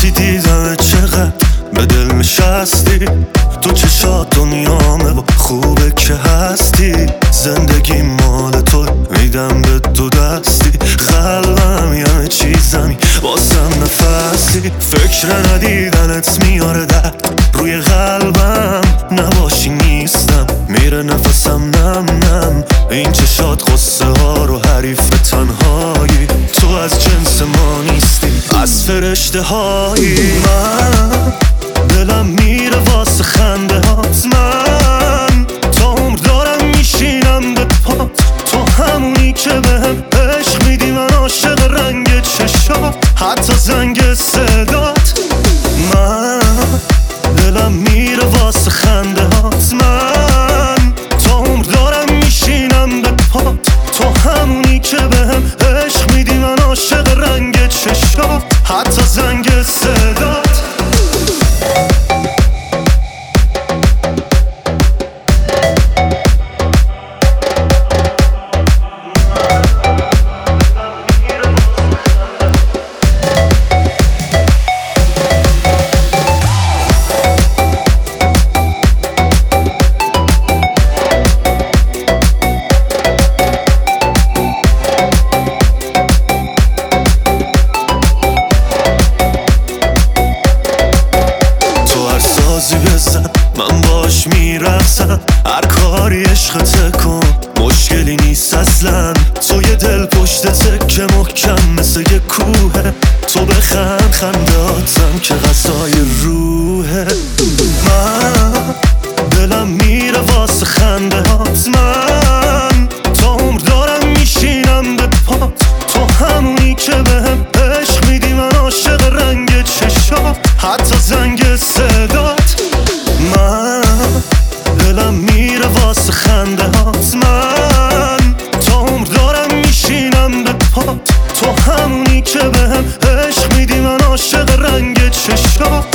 وقتی دیدم چقدر به دل نشستی، تو چشات دنیامه و خوبه که هستی. زندگی مال تو میدم به تو دستی، قلبم یه چیزمی واسم نفسی. فکر ندیدنت میاره درد روی قلبم، نباشی نیستم میره نفسم نم نم. این چشات قصه ها رو حریف تنهایی، تو از جنس ما نیستی از فرشته هایی. من دلم میره واسه خنده هات، من تا عمر دارم میشینم به پات. تو همونی که بهم عشق میدی، من عاشق رنگ چشات حتی زنگ صدات. من دلم میره واسه خنده هات، من تا عمر دارم میشینم به پات. تو همونی که بهم عشق میدی، من عاشق رنگ چشات حتی زنگ صدات. من باش میرقصم، هر کاری عشقته کن مشکلی نیست اصلا. تو یه دل پشت تکه محکم مثل یه کوه، تو بخند خنداتم که غذای روحه. من دلم میره واسه خنده هات، من تا عمر دارم میشینم به پات. تو همونی که بهم عشق میدی، من عاشق رنگ چشات حتی زنگ صدات. من دلم میره واسه خنده هات، من تا عمر دارم میشینم به پات. تو همونی که بهم عشق میدی، من عاشق رنگ چشات